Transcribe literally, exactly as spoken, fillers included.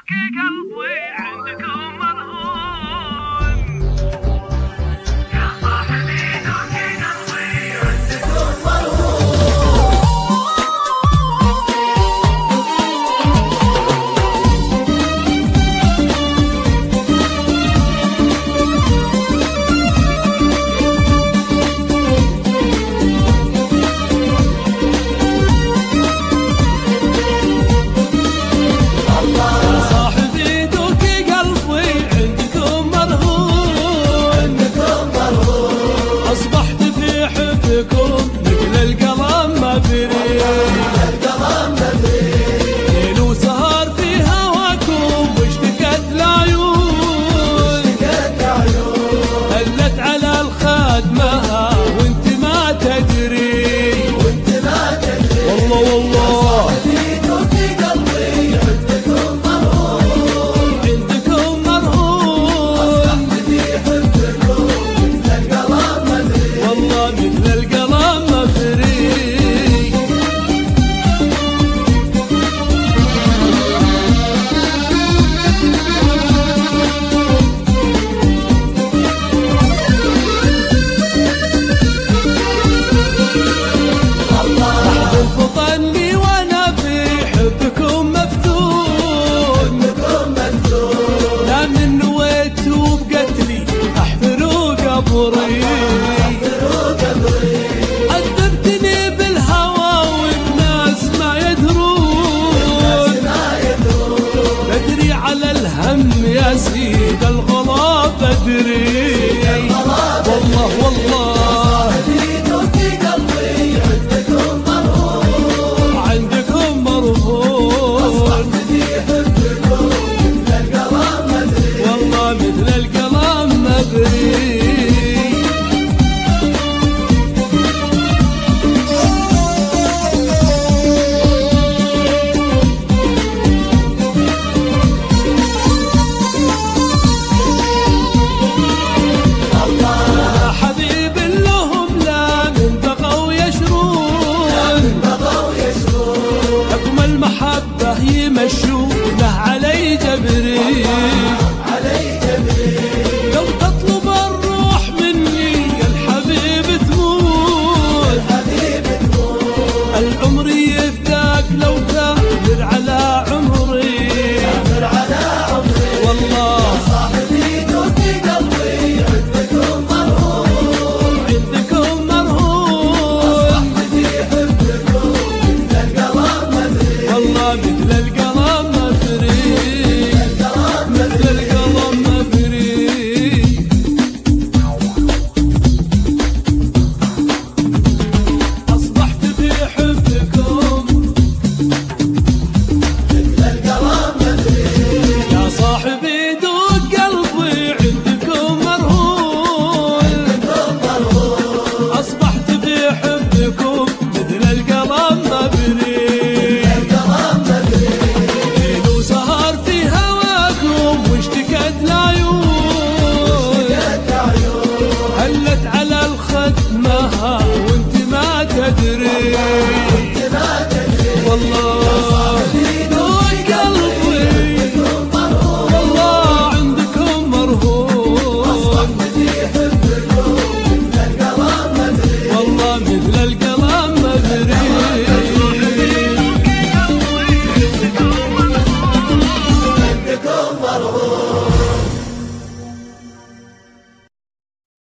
عذبتني بالهوى والناس ما يدرون، بدري على الهم يا سيد الغلا بدري، والله والله عندكم مرهون، والله مثل القلم مبري. يمشونه علي جبري، لو تطلب الروح مني يا الحبيب تموت، العمر يفداك لو تقدر على عمري، والله صاحبي دوتي قلبي عندكم مرهون، عندكم مرهون، أصبحت في حبكم مثل القلم مدري، والله مثل القلم وانت ما تدري، والله دوق قلبي والله عندكم مرهون، والله مثل القلم مدري، عندكم مرهون.